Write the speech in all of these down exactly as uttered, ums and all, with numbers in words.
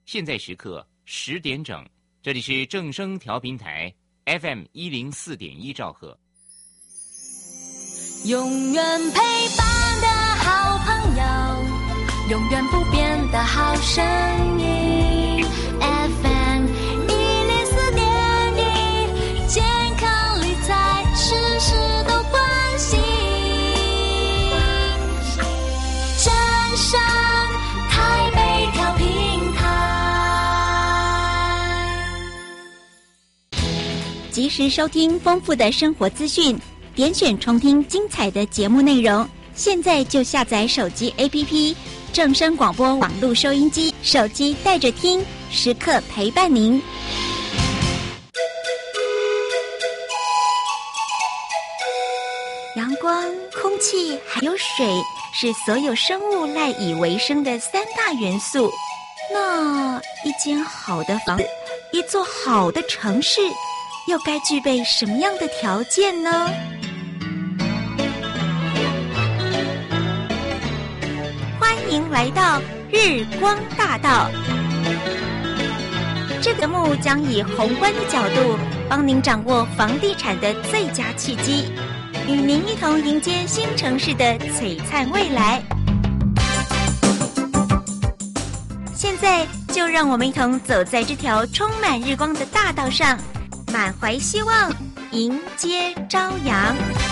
现在时刻十点整，这里是正声调频台 F M 一零四点一兆赫。 永远陪伴的好朋友，永远不变的好声音 F M 一零四点一，健康理财事事都关心，正声台北调频台， 及时收听丰富的生活资讯，点选重听精彩的节目内容。现在就下载手机 A P P 正声广播网络收音机，手机带着听，时刻陪伴您。阳光、空气还有水是所有生物赖以为生的三大元素。那一间好的房子，一座好的城市，又该具备什么样的条件呢？欢迎来到日光大道。这个节目将以宏观的角度，帮您掌握房地产的最佳契机，与您一同迎接新城市的璀璨未来。现在就让我们一同走在这条充满日光的大道上，满怀希望，迎接朝阳。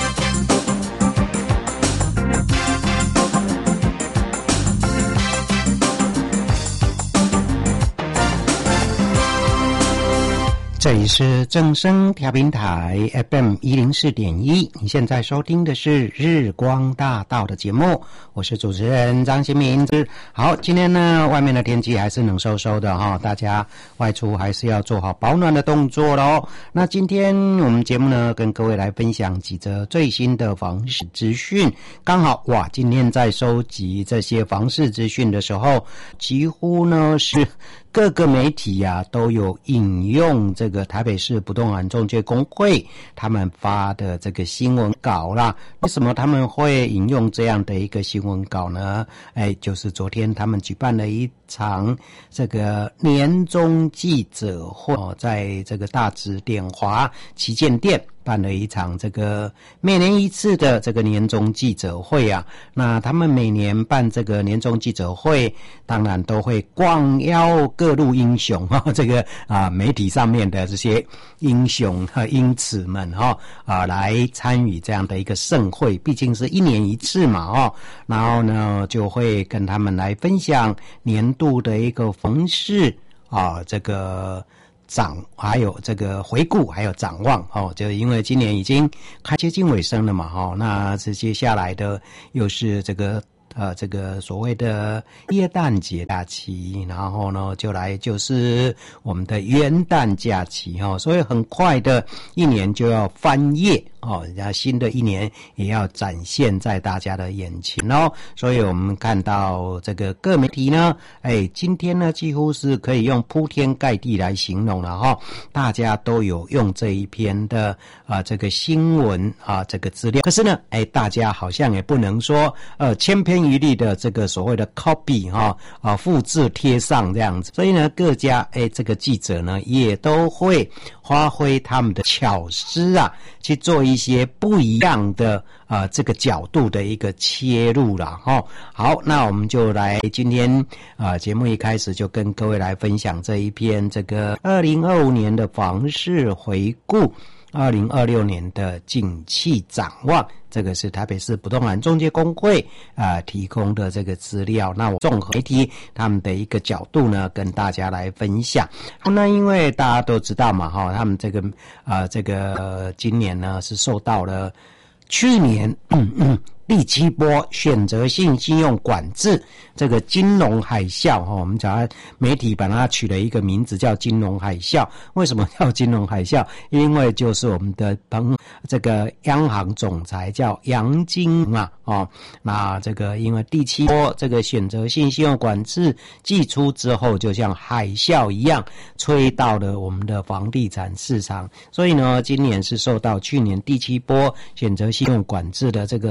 这里是正声调频台 F M 一零四点一，你现在收听的是日光大道的节目，我是主持人张新民。好，今天呢，外面的天气还是冷飕飕的哈，大家外出还是要做好保暖的动作咯。那今天我们节目呢，跟各位来分享几则最新的房市资讯。刚好哇，今天在收集这些房市资讯的时候，几乎呢是各个媒体啊都有引用这个台北市不动产中介公会他们发的这个新闻稿啦。为什么他们会引用这样的一个新闻稿呢？哎，就是昨天他们举办了一场这个年终记者会，在这个大直点华旗舰店办了一场这个每年一次的这个年终记者会啊。那他们每年办这个年终记者会，当然都会广邀各路英雄哈、哦，这个啊媒体上面的这些英雄和英雌们哈、哦、啊来参与这样的一个盛会，毕竟是一年一次嘛哦。然后呢，就会跟他们来分享年度的一个房市啊这个展，还有这个回顾，还有展望哦。就因为今年已经快接近尾声了嘛哦，那是接下来的又是这个呃这个所谓的耶诞节假期，然后呢就来就是我们的元旦假期哦，所以很快的一年就要翻页哦，人家新的一年也要展现在大家的眼前哦。所以我们看到这个各媒体呢，哎，今天呢几乎是可以用铺天盖地来形容了哈、哦，大家都有用这一篇的啊、呃、这个新闻啊这个资料，可是呢，哎，大家好像也不能说呃千篇一律的这个所谓的 copy 哈、哦、啊复制贴上这样子，所以呢各家哎这个记者呢也都会发挥他们的巧思啊，去做一些不一样的啊、呃、这个角度的一个切入啦哈、哦。好，那我们就来今天啊、呃、节目一开始就跟各位来分享这一篇这个二零二五年的房市回顾，二零二六年的景气展望，这个是台北市不动产中介公会啊、呃、提供的这个资料。那我综合媒体他们的一个角度呢，跟大家来分享。那因为大家都知道嘛哈，他们这个啊、呃、这个、呃、今年呢是受到了去年嗯嗯第七波选择性信用管制这个金融海啸哈，我们讲媒体把它取了一个名字叫金融海啸。为什么叫金融海啸？因为就是我们的朋这个央行总裁叫杨金嘛哦，那这个因为第七波这个选择性信用管制祭出之后，就像海啸一样吹到了我们的房地产市场，所以呢，今年是受到去年第七波选择性信用管制的这个强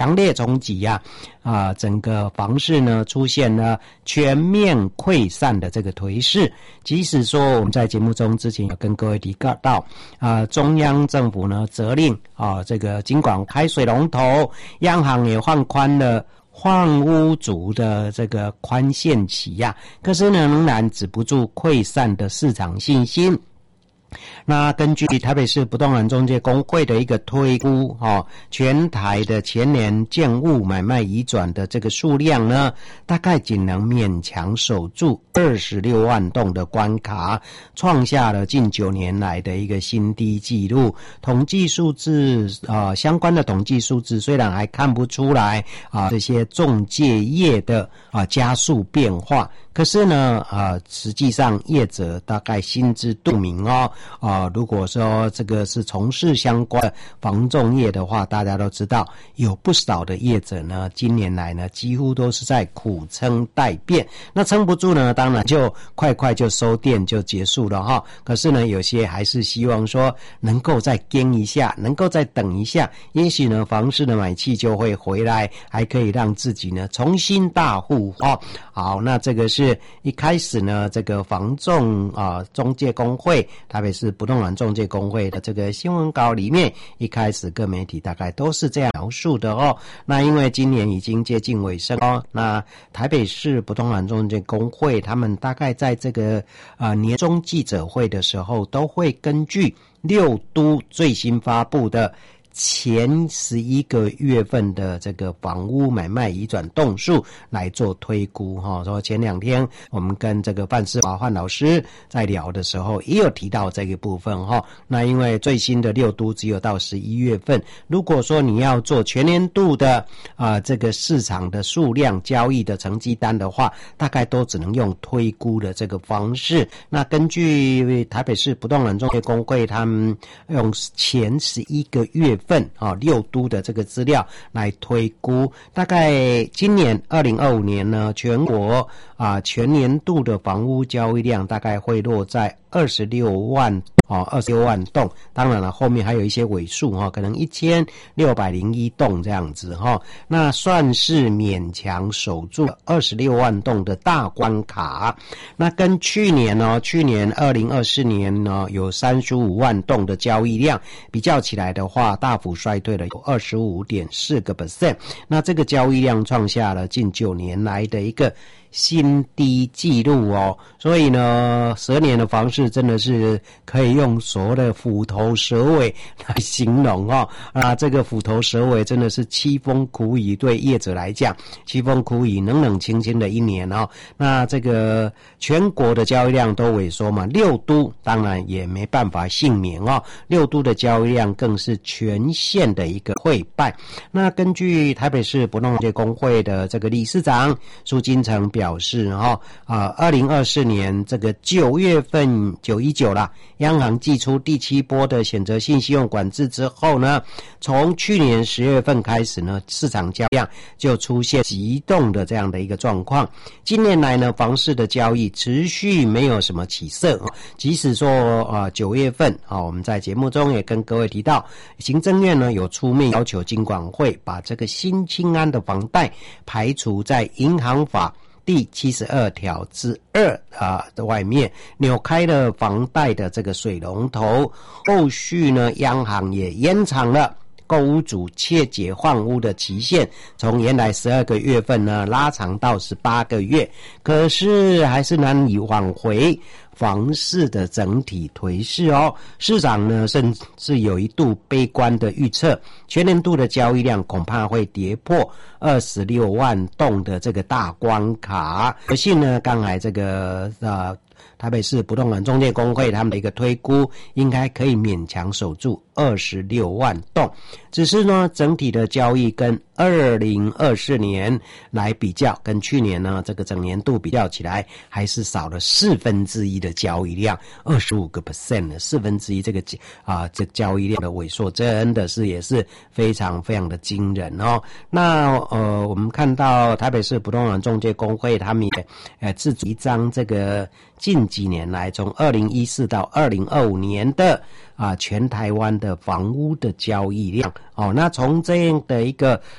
强烈冲击呀、啊，啊，整个房市呢出现了全面溃散的这个颓势。即使说我们在节目中之前有跟各位提到，啊，中央政府呢责令啊，这个尽管开水龙头，央行也放宽了换屋族的这个宽限期呀、啊，可是呢仍然止不住溃散的市场信心。那根据台北市不动产中介公会的一个推估，哦，全台的前年建物买卖移转的这个数量呢，大概仅能勉强守住二十六万栋的关卡，创下了近九年来的一个新低纪录。统计数字，呃，相关的统计数字虽然还看不出来啊、呃，这些仲介业的啊、呃、加速变化。可是呢，呃，实际上业者大概心知肚明哦。啊、呃，如果说这个是从事相关的房仲业的话，大家都知道有不少的业者呢，今年来呢几乎都是在苦撑待变。那撑不住呢，当然就快快就收店就结束了哈。可是呢，有些还是希望说能够再跟一下，能够再等一下，也许呢房市的买气就会回来，还可以让自己呢重新大户哦。好，那这个是一开始呢，这个房仲啊、呃、中介公会，台北市不动产中介公会的这个新闻稿里面，一开始各媒体大概都是这样描述的哦。那因为今年已经接近尾声哦，那台北市不动产中介公会他们大概在这个啊、呃、年终记者会的时候，都会根据六都最新发布的前十一个月份的这个房屋买卖移转栋数来做推估哈。说前两天我们跟这个范世华范老师在聊的时候，也有提到这个部分哈。那因为最新的六都只有到十一月份，如果说你要做全年度的啊、呃、这个市场的数量交易的成绩单的话，大概都只能用推估的这个方式。那根据台北市不动产中介公会他们用前十一个月份啊、哦、六都的这个资料来推估，大概今年二零二五年呢，全国啊全年度的房屋交易量大概会落在二十六万哦，二十六万栋。当然了，后面还有一些尾数哈、哦，可能一千六百零一栋这样子哈、哦。那算是勉强守住二十六万栋的大关卡。那跟去年呢、哦，去年二零二四年呢有三十五万栋的交易量比较起来的话，大幅衰退了有 二十五点四个百分点。那这个交易量创下了近九年来的一个新低纪录哦。所以呢，十年的房市真的是可以用所谓的虎头蛇尾来形容哦。啊，这个虎头蛇尾真的是凄风苦雨，对业者来讲，凄风苦雨冷冷清清的一年哦。那这个全国的交易量都萎缩嘛，六都当然也没办法幸免哦。六都的交易量更是全线的一个溃败。那根据台北市不动产公会的这个理事长苏金城表示哈、哦，啊，二零二四年这个九月份九一九啦，央行祭出第七波的选择性信用管制之后呢，从去年十月份开始呢，市场交易量就出现急动的这样的一个状况。近年来呢，房市的交易持续没有什么起色，即使说啊九月份啊，我们在节目中也跟各位提到，行政院呢有出面要求金管会把这个新青安的房贷排除在银行法第七十二条之二啊的外面，扭开了房贷的这个水龙头。后续呢，央行也延长了购屋主切结换屋的期限，从原来十二个月份呢拉长到十八个月，可是还是难以挽回房市的整体颓势哦。市场呢甚至有一度悲观的预测，全年度的交易量恐怕会跌破二十六万栋的这个大关卡。可信呢，刚才这个呃台北市不动产中介公会他们的一个推估，应该可以勉强守住二十六万栋。只是呢，整体的交易跟二零二四年来比较，跟去年呢这个整年度比较起来，还是少了四分之一的交易量，二十五个 percent 的四分之一，这个啊这交易量的萎缩真的是也是非常非常的惊人哦。那呃，我们看到台北市不动产中介公会他们也呃制作一张这个近几年来从二零一四到二零二五年的啊全台湾的房屋的交易量哦。那从这样的一个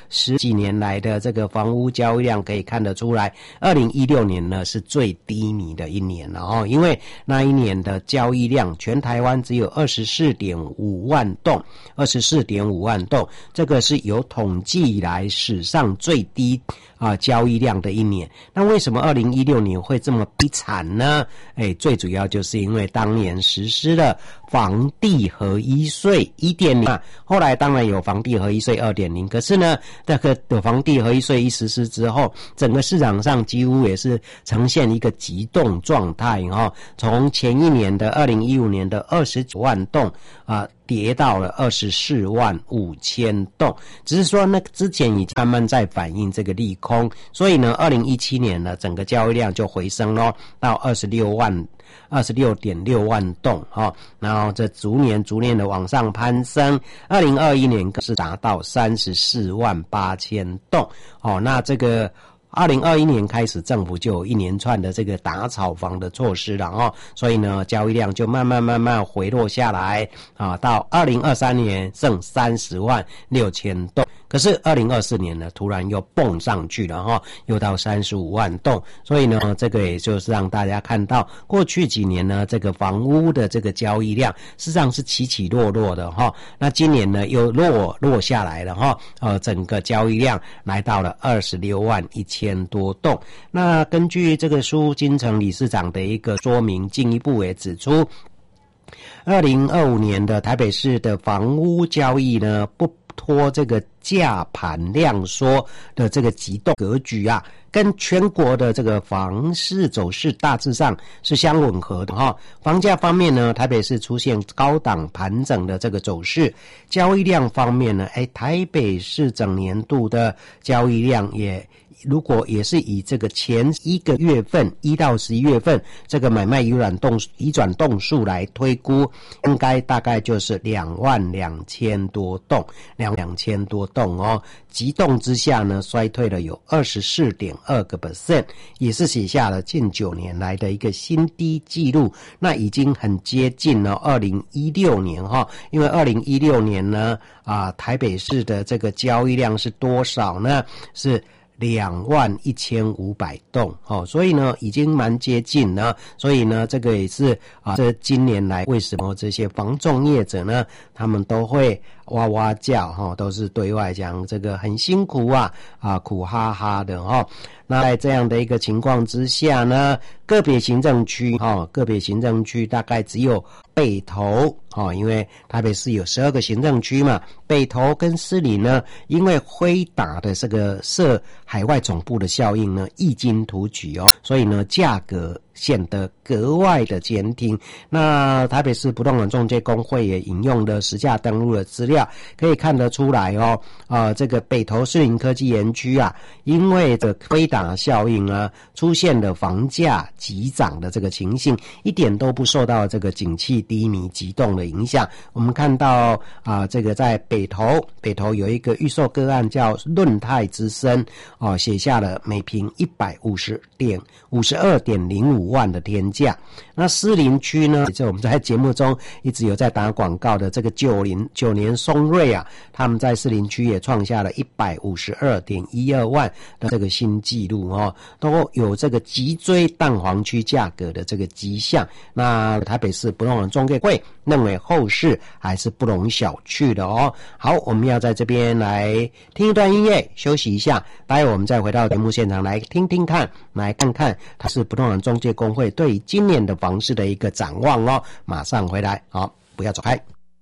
十几年来的这个房屋交易量可以看得出来，二零一六年呢是最低迷的一年了哦，因为那一年的交易量全台湾只有 二十四点五万栋 二十四点五万栋，这个是有统计以来史上最低啊交易量的一年。那为什么二零一六年会这么悲惨呢？哎，最主要就是因为当年实施了房地合一税 一点零 后来当然有房地合一税 二点零， 可是呢这个的房地合一税一实施之后，整个市场上几乎也是呈现一个急冻状态哦，从前一年的二零一五年的二十九万栋啊跌到了二十四万五千栋，只是说那之前已经慢慢在反映这个利空，所以呢二零一七年呢整个交易量就回升咯，到二十六万二十六点六万栋哈，然后这逐年逐年的往上攀升，二零二一年更是达到三十四万八千栋哦，那这个二零二一年开始，政府就有一连串的这个打炒房的措施了哦，所以呢，交易量就慢慢慢慢回落下来啊，到二零二三年剩三十万六千栋。可是二零二四年呢，突然又蹦上去了哈，又到三十五万栋，所以呢，这个也就是让大家看到，过去几年呢，这个房屋的这个交易量事实上是起起落落的哈。那今年呢，又落落下来了哈，呃，整个交易量来到了二十六万一千多栋。那根据这个苏金城理事长的一个说明，进一步也指出，二零二五年的台北市的房屋交易呢，不脱这个价盘量缩的这个急动格局啊，跟全国的这个房市走势大致上是相吻合的哈。房价方面呢，台北市出现高档盘整的这个走势，交易量方面呢，哎，台北市整年度的交易量也如果也是以这个前一个月份一到十一月份这个买卖移转动移转动数来推估，应该大概就是两万两千多栋，两两千多栋哦。急冻之下呢，衰退了有二十四点二个 percent， 也是写下了近九年来的一个新低纪录。那已经很接近了二零一六年哈，因为二零一六年呢啊，台北市的这个交易量是多少呢？是两万一千五百栋哦，所以呢已经蛮接近了，所以呢这个也是啊，这今年来为什么这些房仲业者呢，他们都会哇哇叫哈、哦，都是对外讲这个很辛苦啊啊苦哈哈的哈、哦。那在这样的一个情况之下呢，个别行政区哈、哦，个别行政区大概只有北投哦，因为台北市有十二个行政区嘛，北投跟士林呢，因为辉达的这个设海外总部的效应呢，异军突起哦，所以呢价格显得格外的坚挺。那台北市不动产中介公会也引用了实价登录的资料，可以看得出来哦，呃，这个北投士林科技园区啊，因为这辉达效应呢，出现了房价急涨的这个情形，一点都不受到这个景气低迷急动的影响。我们看到啊、呃，这个在北投，北投有一个预售个案叫润泰之声哦，写下了每平一百五十点五十二点零五万的天价。那士林区呢，也是我们在节目中一直有在打广告的这个九零九年松瑞啊，他们在士林区也创下了一百五十二点一二万的这个新纪录哦，都有这个急追蛋黄区价格的这个迹象。那台北市不动产中介会认为后市还是不容小觑的哦。好，我们要在这边来听一段音乐休息一下，待会我们再回到节目现场来听听看，来看看它是不动产中介公会对于今年的房市的一个展望哦。马上回来，好，不要走开。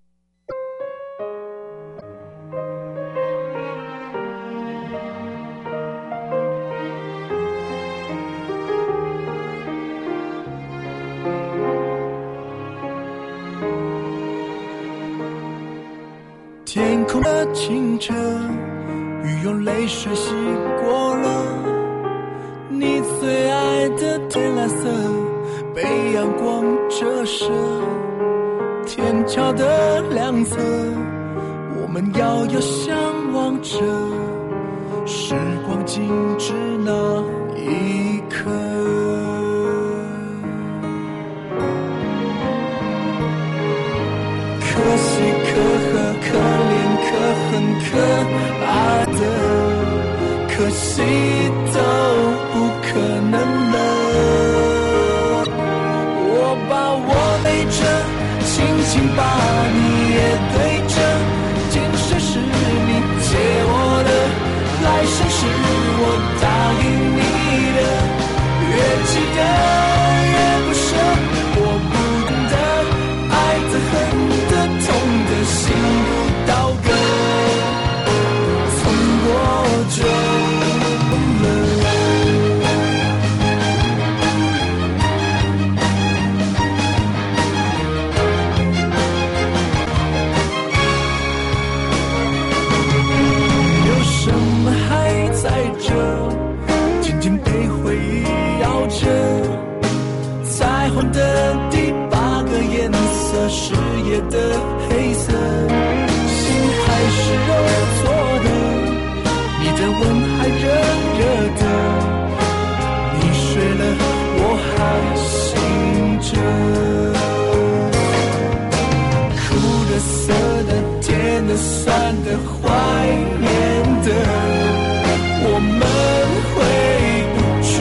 天空的清澈，雨用泪水洗过了你最爱的天蓝色，被阳光折射，天桥的两侧，我们遥遥相望着，时光静止那一刻。可喜可贺，可怜可恨可爱的可惜都不可能了。我把我背着，轻轻把你也对着，今生是你借我的，来生是我答应你的，越记得越不舍，我不懂得爱的恨的痛的心如刀割，从过就了。有什么还在这，紧紧被回忆咬着，彩虹的第八个颜色是夜的黑色，心还是肉做的，你的吻还热热的，你睡了我还醒着，苦的涩的甜的酸的怀念的，我们回不去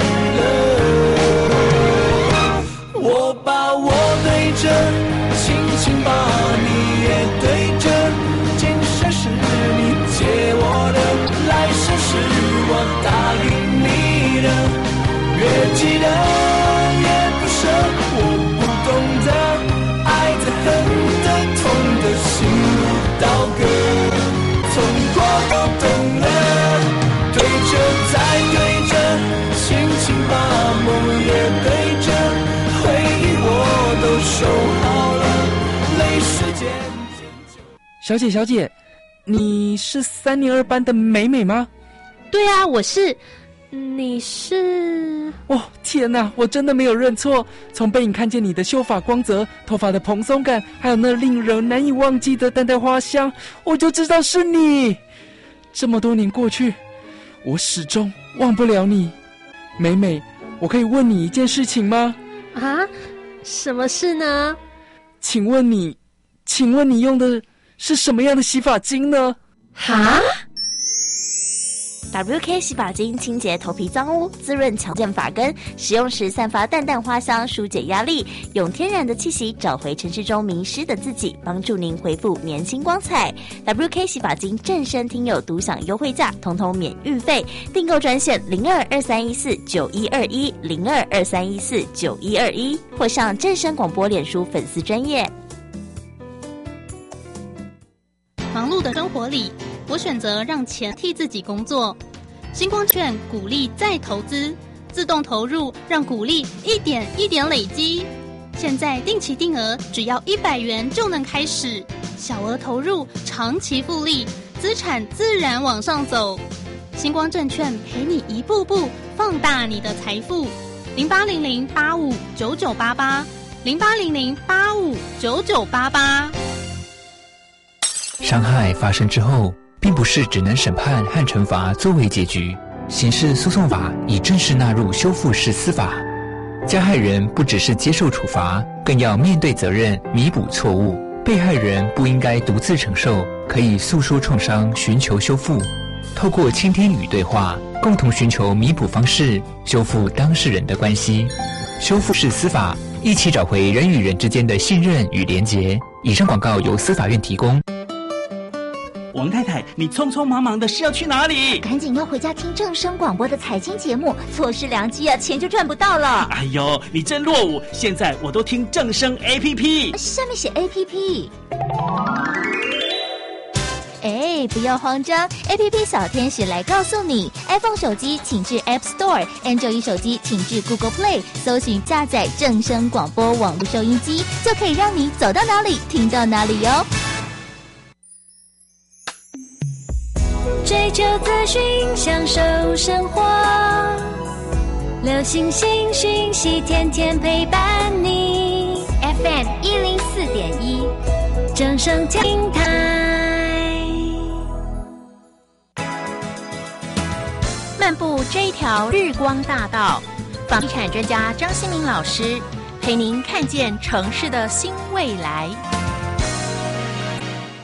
了。我把我对着，轻轻把你也对着，今生是你借我的，来生是我答应你的，越记得越不舍，我不懂得爱的恨的痛的心如刀割，从过都懂了，对着再对着，轻轻把梦也对着，回忆我都收好了，泪水渐渐就。 小姐，小姐，你是三年二班的美美吗？ 对啊，我是。你是？ 哦，天哪，我真的没有认错。从背影看见你的秀发光泽、头发的蓬松感，还有那令人难以忘记的淡淡花香，我就知道是你。这么多年过去，我始终忘不了你。美美，我可以问你一件事情吗？ 啊？什么事呢？ 请问你，请问你用的是什么样的洗发精呢？ 哈 ？W K 洗发精清洁头皮脏污，滋润强健发根，使用时散发淡淡花香，疏解压力，用天然的气息找回城市中迷失的自己，帮助您恢复年轻光彩。W K 洗发精正身听友独享优惠价，通通免运费，订购专线零二二三一四九一二一零二二三一四九一二一，或上正声广播脸书粉丝专页。 忙碌的生活里，我选择让钱替自己工作。星光券鼓励再投资，自动投入，让股利一点一点累积。现在定期定额只要一百元就能开始，小额投入，长期复利，资产自然往上走。星光证券陪你一步步放大你的财富。零八零零八五九九八八，零八零零八五九九八八。 伤害发生之后，并不是只能审判和惩罚作为结局。刑事诉讼法已正式纳入修复式司法，加害人不只是接受处罚，更要面对责任，弥补错误。被害人不应该独自承受，可以诉说创伤，寻求修复。透过倾听与对话，共同寻求弥补方式，修复当事人的关系。修复式司法，一起找回人与人之间的信任与连结。以上广告由司法院提供。 王太太，你匆匆忙忙的是要去哪里？ 赶紧要回家听正声广播的财经节目，错失良机啊，钱就赚不到了。 哎呦，你真落伍！现在我都听正声 A P P， 下面写 A P P。哎，不要慌张 ，A P P 小天使来告诉你 ：iPhone 手机请至 App Store，Android 手机请至 Google Play， 搜寻下载正声广播网络收音机，就可以让你走到哪里听到哪里哟。 追求资讯，享受生活，流行新讯息，天天陪伴你。F M 一零四点一，正声电台。 漫步这一条日光大道，房地产专家张新明老师陪您看见城市的新未来。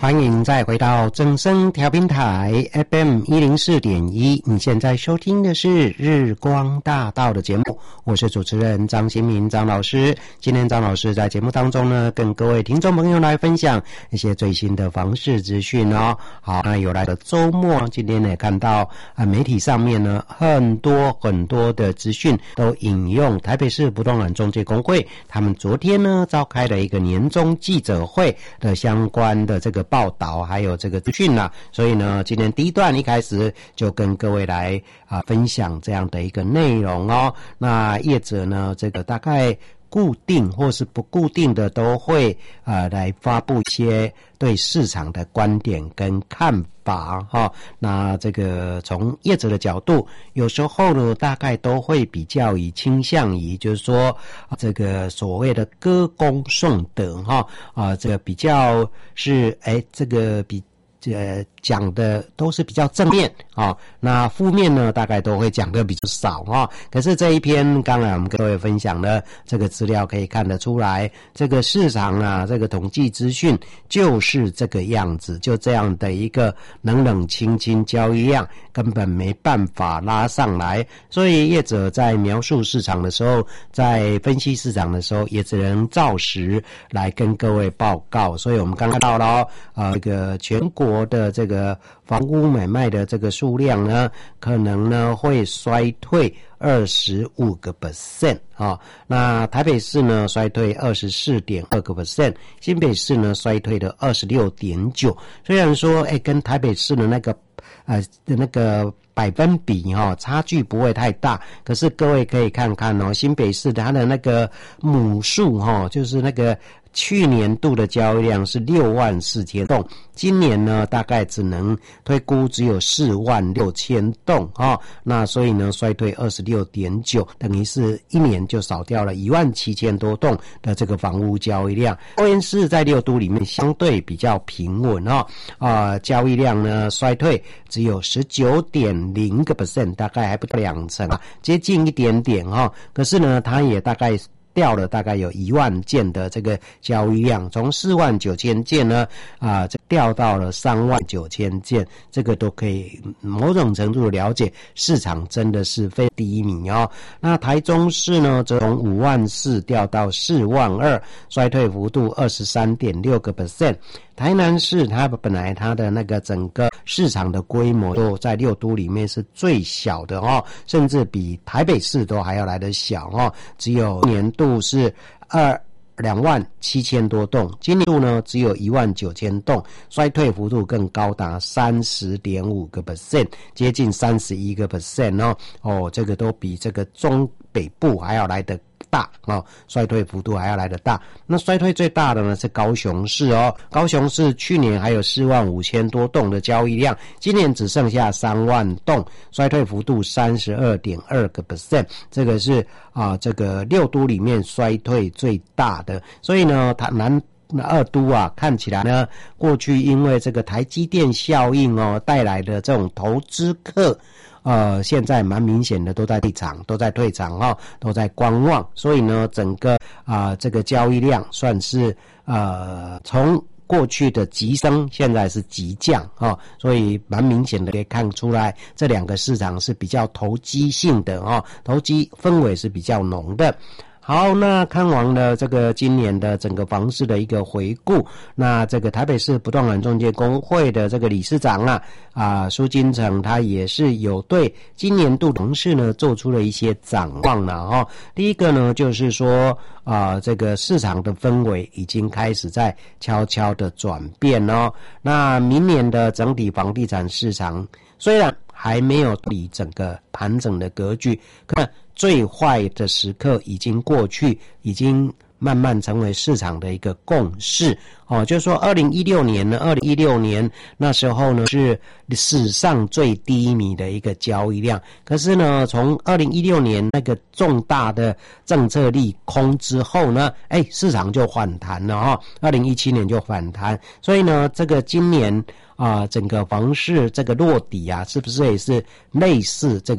欢迎再回到正声调频台 F M 一零四点一，你现在收听的是日光大道的节目，我是主持人张新民张老师。今天张老师在节目当中呢，跟各位听众朋友来分享一些最新的房市资讯哦。好，那有来的周末，今天呢看到啊媒体上面呢很多很多的资讯都引用台北市不动产中介公会，他们昨天呢召开了一个年终记者会的相关的这个报道还有这个资讯啦，所以呢，今天第一段一开始就跟各位来啊分享这样的一个内容哦。那业者呢，这个大概固定或是不固定的都会呃来发布一些对市场的观点跟看法哈、哦。那这个从业者的角度，有时候呢大概都会比较以倾向于就是说这个所谓的歌功颂德哈啊、呃，这个比较是哎这个比。呃，讲的都是比较正面啊、哦，那负面呢，大概都会讲的比较少啊、哦。可是这一篇，刚才我们跟各位分享的这个资料，可以看得出来，这个市场啊，这个统计资讯就是这个样子，就这样的一个冷冷清清，交易量根本没办法拉上来，所以业者在描述市场的时候，在分析市场的时候，也只能照实来跟各位报告。所以我们刚看到了哦，呃，这个全国国的这个房屋买卖的这个数量呢，可能呢会衰退二十五个 percent 啊。那台北市呢衰退二十四点二个 percent， 新北市呢衰退的二十六点九。虽然说，哎，跟台北市的那个呃的那个百分比哈、哦、差距不会太大，可是各位可以看看哦，新北市它的那个母数哈、哦，就是那个。去年度的交易量是六万四千栋，今年呢大概只能推估只有四万六千栋啊、哦，那所以呢衰退二十六点九，等于是一年就少掉了一万七千多栋的这个房屋交易量。桃园市在六都里面相对比较平稳啊、哦，呃，交易量呢衰退只有十九点零个 percent， 大概还不到两成啊，接近一点点哈、哦。可是呢，它也大概。掉了大概有一万件的这个交易量，从四万九千件呢啊，这掉到了三万九千件，这个都可以某种程度的了解市场真的是非低迷哦。那台中市呢，则从五万四掉到四万二，衰退幅度二十三点六个 percent。台南市它本来它的那个整个市场的规模都在六都里面是最小的哦，甚至比台北市都还要来得小哦，只有年度是二两万七千多栋，今年度呢只有一万九千栋，衰退幅度更高达三十点五个 percent， 接近三十一个 percent 哦哦，这个都比这个中北部还要来得大哦，衰退幅度还要来得大。那衰退最大的呢是高雄市哦，高雄市去年还有四万五千多栋的交易量，今年只剩下三万栋，衰退幅度三十二点二个 percent， 这个是啊这个六都里面衰退最大的。所以呢，它南二都啊，看起来呢，过去因为这个台积电效应哦带来的这种投资客。呃，现在蛮明显的都在退场，都在退场哈、哦，都在观望，所以呢，整个啊、呃、这个交易量算是呃从过去的急升，现在是急降啊、哦，所以蛮明显的可以看出来，这两个市场是比较投机性的啊、哦，投机氛围是比较浓的。好，那看完了这个今年的整个房市的一个回顾，那这个台北市不动产中介公会的这个理事长啊啊苏金城，他也是有对今年度房市呢做出了一些展望了哈、哦。第一个呢就是说啊这个市场的氛围已经开始在悄悄的转变哦。那明年的整体房地产市场虽然还没有理整个盘整的格局，可最坏的时刻已经过去，已经慢慢成为市场的一个共识哦。就是说二零一六年呢，二零一六年那时候呢是史上最低迷的一个交易量，可是呢从二零一六年那个重大的政策利空之后呢，哎市场就反弹了哈、哦，二零一七年就反弹，所以呢这个今年啊、呃、整个房市这个落底啊，是不是也是类似这个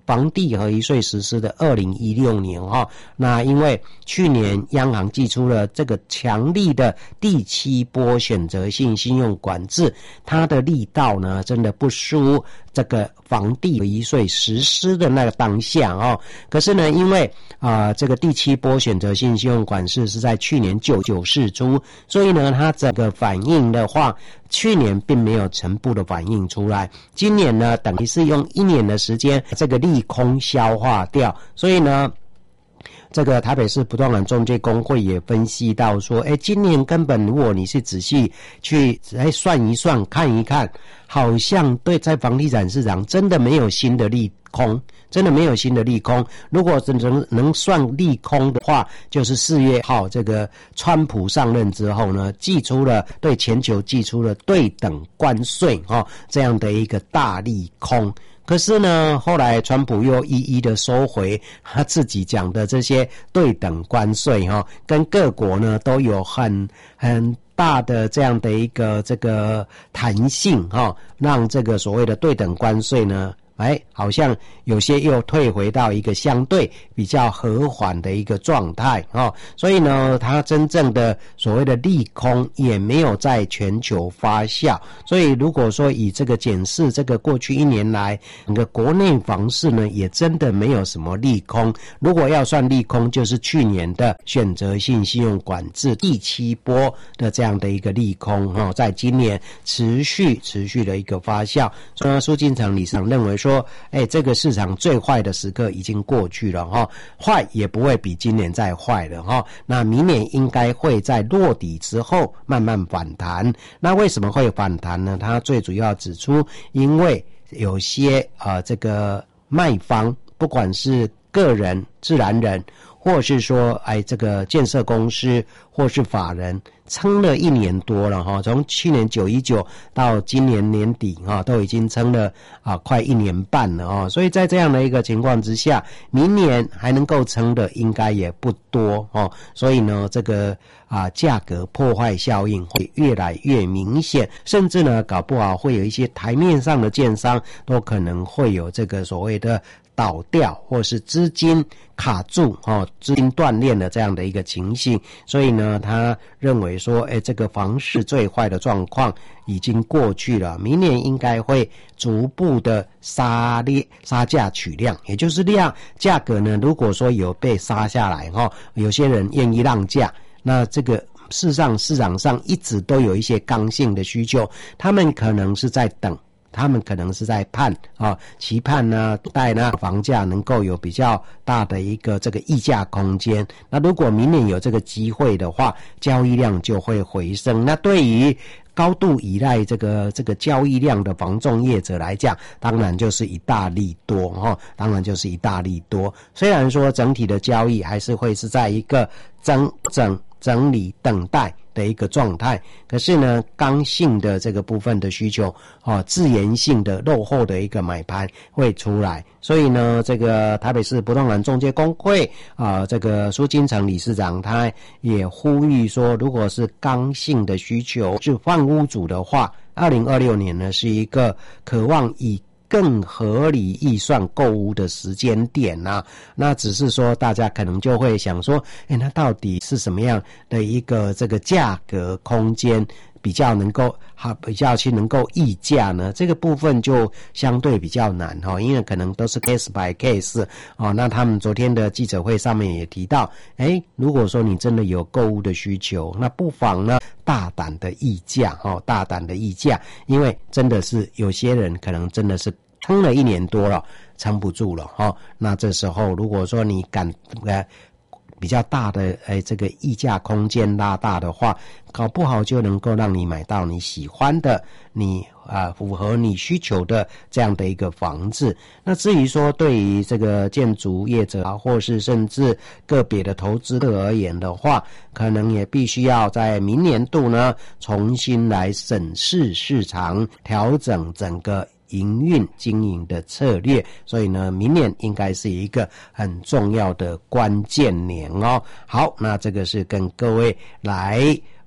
房地合一税实施的二零一六年哈、哦，那因为去年央行祭出了这个强力的第七波选择性信用管制，它的力道呢真的不输这个房地合一税实施的那个当下哦。可是呢，因为啊、呃、这个第七波选择性信用管制是在去年九九释出，所以呢它整个反应的话，去年并没有全部的反映出来，今年呢等于是用一年的时间这个利空消化掉，所以呢这个台北市不动产中介公会也分析到说，诶，今年根本如果你是仔细去来算一算看一看，好像对在房地产市场真的没有新的利空，真的没有新的利空。如果能能算利空的话，就是四月号这个川普上任之后呢，祭出了对全球祭出了对等关税哦，这样的一个大利空。可是呢，后来川普又一一的收回他自己讲的这些对等关税哈、哦，跟各国呢都有很很大的这样的一个这个弹性哈、哦，让这个所谓的对等关税呢，哎，好像有些又退回到一个相对比较和缓的一个状态哦，所以呢，它真正的所谓的利空也没有在全球发酵。所以如果说以这个检视这个过去一年来整个国内房市呢，也真的没有什么利空。如果要算利空，就是去年的选择性信用管制第七波的这样的一个利空哦，在今年持续持续的一个发酵。所以呢，苏金城理事长认为说，说，哎，这个市场最坏的时刻已经过去了哈，坏也不会比今年再坏了哈。那明年应该会在落底之后慢慢反弹。那为什么会反弹呢？他最主要指出，因为有些呃这个卖方，不管是个人、自然人，或是说哎这个建设公司或是法人，撑了一年多了哈，从去年九一九到今年年底哈，都已经撑了啊快一年半了哦。所以在这样的一个情况之下，明年还能够撑的应该也不多哦。所以呢，这个啊价格破坏效应会越来越明显，甚至呢搞不好会有一些台面上的建商都可能会有这个所谓的倒掉或是资金卡住哦，资金断裂的这样的一个情形。所以呢，他认为说，哎，这个房市最坏的状况已经过去了，明年应该会逐步的杀跌杀价取量，也就是量价格呢，如果说有被杀下来哈，有些人愿意让价，那这个事实上市场上一直都有一些刚性的需求，他们可能是在等。他们可能是在盼啊，期盼呢，待呢房价能够有比较大的一个这个溢价空间。那如果明年有这个机会的话，交易量就会回升。那对于高度依赖这个这个交易量的房仲业者来讲，当然就是一大利多哈，当然就是一大利多。虽然说整体的交易还是会是在一个整整整理等待的一个状态，可是呢，刚性的这个部分的需求，哦，自研性的落后的一个买盘会出来，所以呢，这个台北市不动产中介公会啊、呃，这个苏金城理事长他也呼吁说，如果是刚性的需求是换屋主的话，二零二六年呢是一个渴望以更合理预算购屋的时间点啊，那只是说大家可能就会想说，诶，那到底是什么样的一个这个价格空间比较能够好比较去能够议价呢？这个部分就相对比较难哈，因为可能都是 case by case 哦。那他们昨天的记者会上面也提到，诶，如果说你真的有购物的需求，那不妨呢大胆的议价哦，大胆的议价，因为真的是有些人可能真的是撑了一年多了，撑不住了哈、哦。那这时候如果说你敢呃比较大的诶这个议价空间拉大的话，搞不好就能够让你买到你喜欢的，你啊、呃、符合你需求的这样的一个房子。那至于说对于这个建筑业者啊，或是甚至个别的投资客而言的话，可能也必须要在明年度呢重新来审视市场，调整整个营运经营的策略，所以呢，明年应该是一个很重要的关键年哦。好，那这个是跟各位来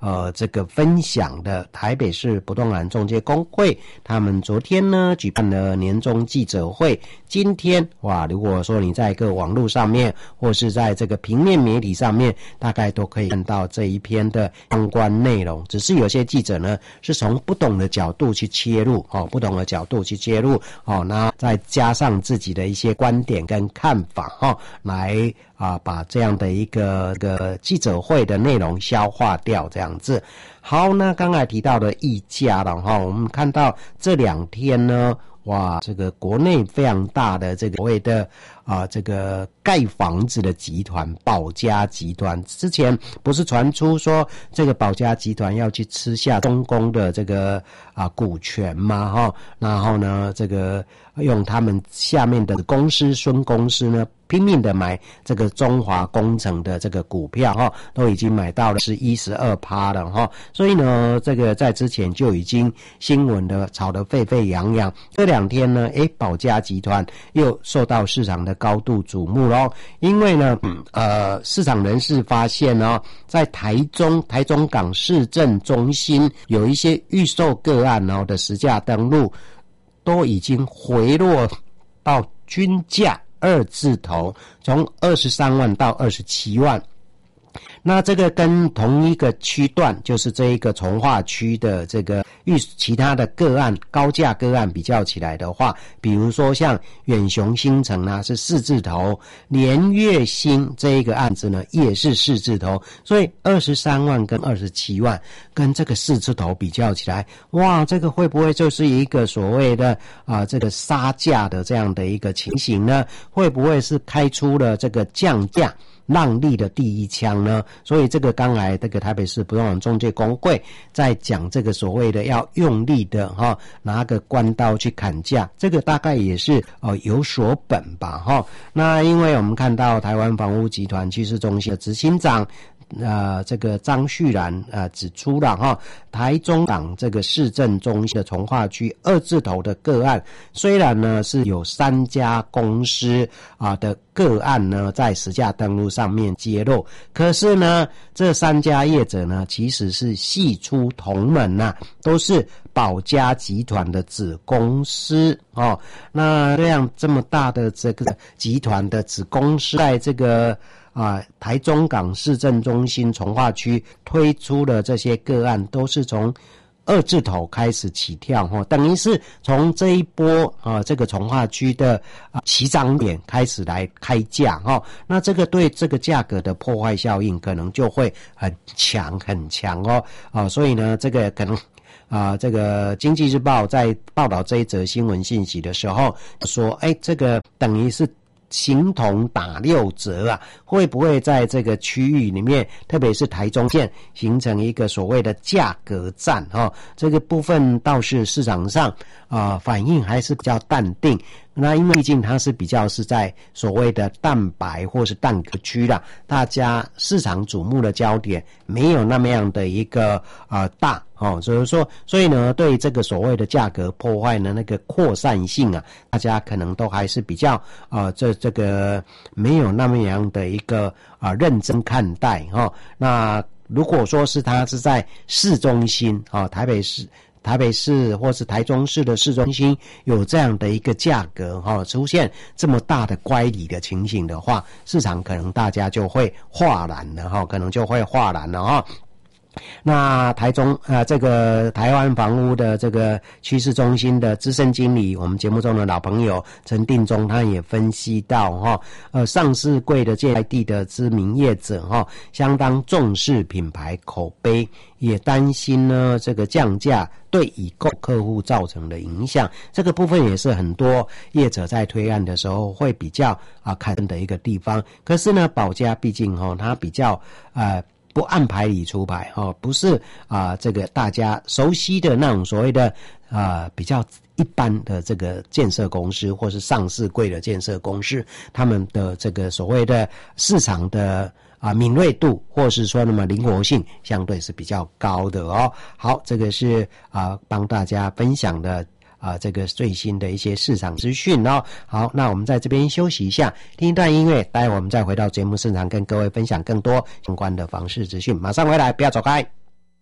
呃这个分享的台北市不动产中介公会，他们昨天呢举办了年终记者会。今天哇，如果说你在一个网络上面或是在这个平面媒体上面，大概都可以看到这一篇的相关内容。只是有些记者呢是从不同的角度去切入哦，不同的角度去切入哦，那再加上自己的一些观点跟看法哦，来啊把这样的一个个记者会的内容消化掉这样子。好，那刚才提到的议价了哈，我们看到这两天呢，哇，这个国内非常大的这个所谓的啊，这个盖房子的集团宝佳集团，之前不是传出说这个宝佳集团要去吃下中公的这个啊股权吗？哈，然后呢，这个用他们下面的公司孙公司呢，拼命的买这个中华工程的这个股票哈，都已经买到了是一十二趴了哈，所以呢，这个在之前就已经新闻的炒得沸沸扬扬。这两天呢，诶，宝佳集团又受到市场的高度瞩目咯，因为呢，呃，市场人士发现哦，在台中台中港市政中心有一些预售个案哦的实价登录，都已经回落到均价二字头，从二十三万到二十七万。那这个跟同一个区段，就是这一个从化区的这个与其他的个案高价个案比较起来的话，比如说像远雄新城呢是四字头，连月新这一个案子呢也是四字头，所以二十三万跟二十七万跟这个四字头比较起来，哇，这个会不会就是一个所谓的啊这个杀价的这样的一个情形呢？会不会是开出了这个降价让利的第一枪呢？所以这个刚才这个台北市不动产中介公会在讲这个所谓的要用力的哈，拿个关刀去砍价，这个大概也是呃有所本吧哈。那因为我们看到台湾房屋集团趋势中心的执行长呃，这个张旭然呃指出了哈，台中港这个市政中心的从化区二字头的个案，虽然呢是有三家公司啊的个案呢在实价登录上面揭露，可是呢这三家业者呢其实是系出同门呐、啊，都是宝佳集团的子公司哦。那这样这么大的这个集团的子公司，在这个啊，台中港市政中心从化区推出的这些个案，都是从二字头开始起跳哈，等于是从这一波啊这个从化区的啊起涨点开始来开价哈，那这个对这个价格的破坏效应可能就会很强很强哦啊，所以呢，这个可能。啊，这个经济日报在报道这一则新闻信息的时候说，哎，这个等于是形同打六折啊，会不会在这个区域里面，特别是台中县形成一个所谓的价格战哈、哦？这个部分倒是市场上啊、呃、反应还是比较淡定。那因为毕竟它是比较是在所谓的蛋白或是蛋壳区啦，大家市场瞩目的焦点没有那么样的一个呃大哦，所以说，所以呢，对这个所谓的价格破坏呢，那个扩散性啊，大家可能都还是比较呃这这个没有那么样的一个啊、呃、认真看待哈、哦。那如果说是它是在市中心啊、哦，台北市。台北市或是台中市的市中心有这样的一个价格哈，出现这么大的乖离的情形的话，市场可能大家就会哗然了哈，可能就会哗然了哈。那台中呃这个台湾房屋的这个趋势中心的资深经理，我们节目中的老朋友陈定中，他也分析到哈，呃上市柜的界地的知名业者哈，相当重视品牌口碑，也担心呢这个降价对已购客户造成的影响，这个部分也是很多业者在推案的时候会比较啊看的一个地方。可是呢，宝佳毕竟哈，它比较呃。不按牌理出牌哦，不是啊、呃，这个大家熟悉的那种所谓的啊、呃、比较一般的这个建设公司或是上市柜的建设公司，他们的这个所谓的市场的啊、呃、敏锐度或是说那么灵活性相对是比较高的哦。好，这个是啊、呃、帮大家分享的。啊，这个最新的一些市场资讯哦。好，那我们在这边休息一下，听一段音乐，待会我们再回到节目现场，跟各位分享更多相关的房市资讯。马上回来，不要走开。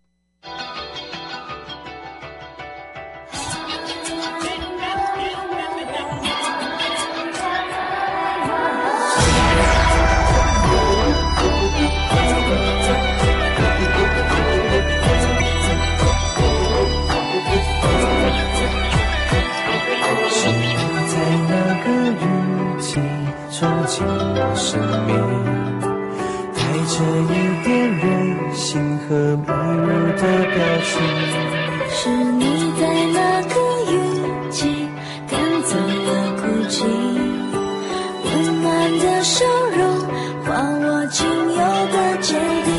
点任性和迷路的表情。 是你在那个雨季赶走了孤寂，温暖的笑容换我仅有的坚定。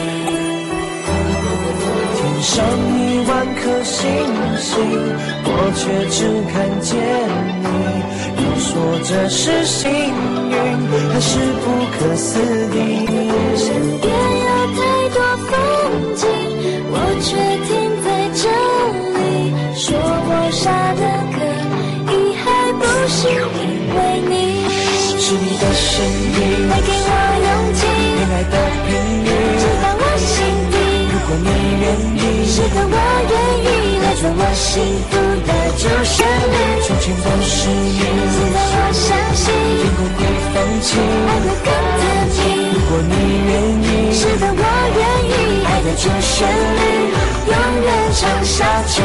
天上一万颗星星，我却只看见你。你说这是幸运还是不可思议？ 身边有太多风景，我却停在这里。说我傻的可以，还不是因为你。 是你的声音带给我勇气， 恋爱的频率直到我心底。 如果你愿意， 是的我愿意，来自我幸福的主旋律。 从前都是你， 现在我相信天空会放晴， 爱会更特别。 如果你愿意， 是的我愿意，爱的主旋律永远唱下去。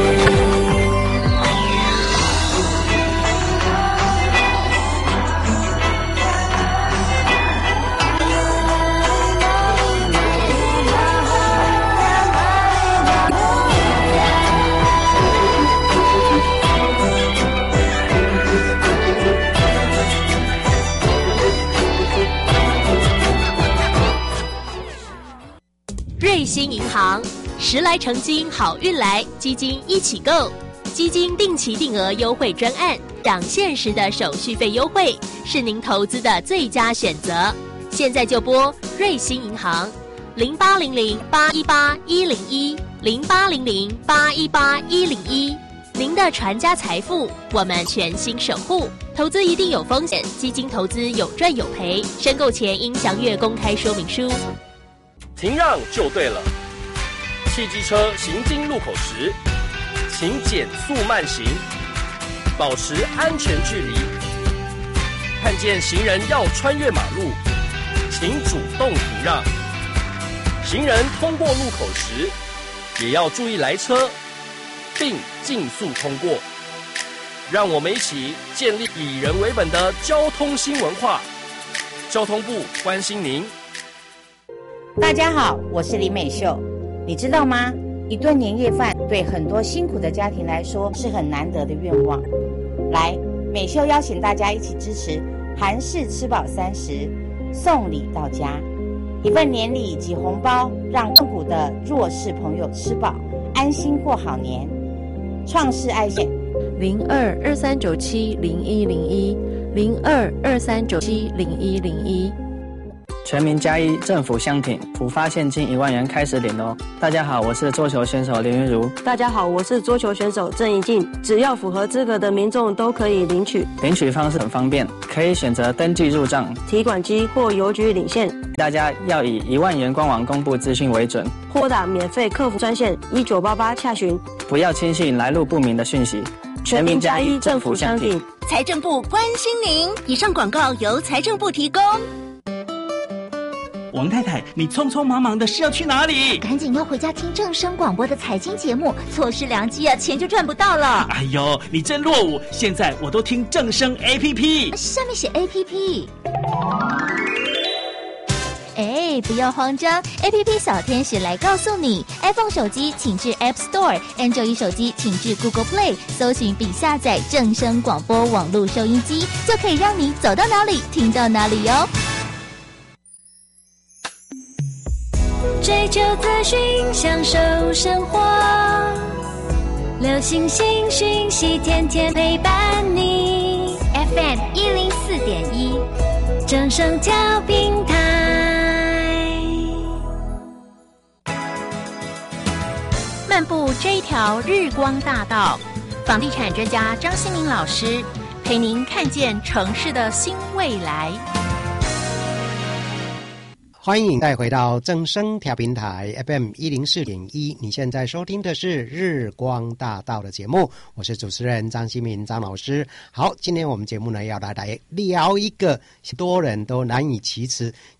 瑞星银行，时来成金好运来，基金一起购，基金定期定额优惠专案，享限时的手续费优惠，是您投资的最佳选择。现在就拨瑞星银行零八零零八一八一零一零八零零八一八一零一，您的传家财富，我们全心守护。投资一定有风险，基金投资有赚有赔，申购前应详阅公开说明书。 停让就对了。汽机车行经路口时，请减速慢行，保持安全距离。看见行人要穿越马路，请主动停让。行人通过路口时，也要注意来车，并尽速通过。让我们一起建立以人为本的交通新文化。交通部关心您。 大家好，我是林美秀。你知道吗？一顿年夜饭对很多辛苦的家庭来说是很难得的愿望。来，美秀邀请大家一起支持韩式吃饱三十，送礼到家，一份年礼及红包，让困苦的弱势朋友吃饱，安心过好年。创世爱线零二二三九七零一零一零二二三九七零一零一。 全民加一，政府相挺，普发现金一万元开始领哦。大家好，我是桌球选手林云如。 大家好，我是桌球选手郑怡静。只要符合资格的民众都可以领取。 领取方式很方便，可以选择登记入账、 提款机或邮局领现。 大家要以一万元官网公布资讯为准， 拨打免费客服专线一九八八洽询。 不要轻信来路不明的讯息。 全民加一，政府相挺。 财政部关心您。以上广告由财政部提供。 王太太，你匆匆忙忙的是要去哪里？ 赶紧要回家听正声广播的财经节目，错失良机啊，钱就赚不到了。 哎呦，你真落伍！现在我都听正声 A P P， 下面写 A P P。哎，不要慌张 ，A P P 小天使来告诉你 ，iPhone 手机请至 App Store，Android 手机请至 Google Play， 搜寻并下载正声广播网络收音机，就可以让你走到哪里听到哪里哟。 追求资讯，享受生活，流星星讯息，天天陪伴你。 F M 一零四点一， 正声调频台。 漫步这一条日光大道，房地产专家张新明老师陪您看见城市的新未来。 欢迎再回到正声调频台 F M 一零四点一，你现在收听的是日光大道的节目，我是主持人张新民张老师。好，今天我们节目呢要来来聊一个多人都难以启齿，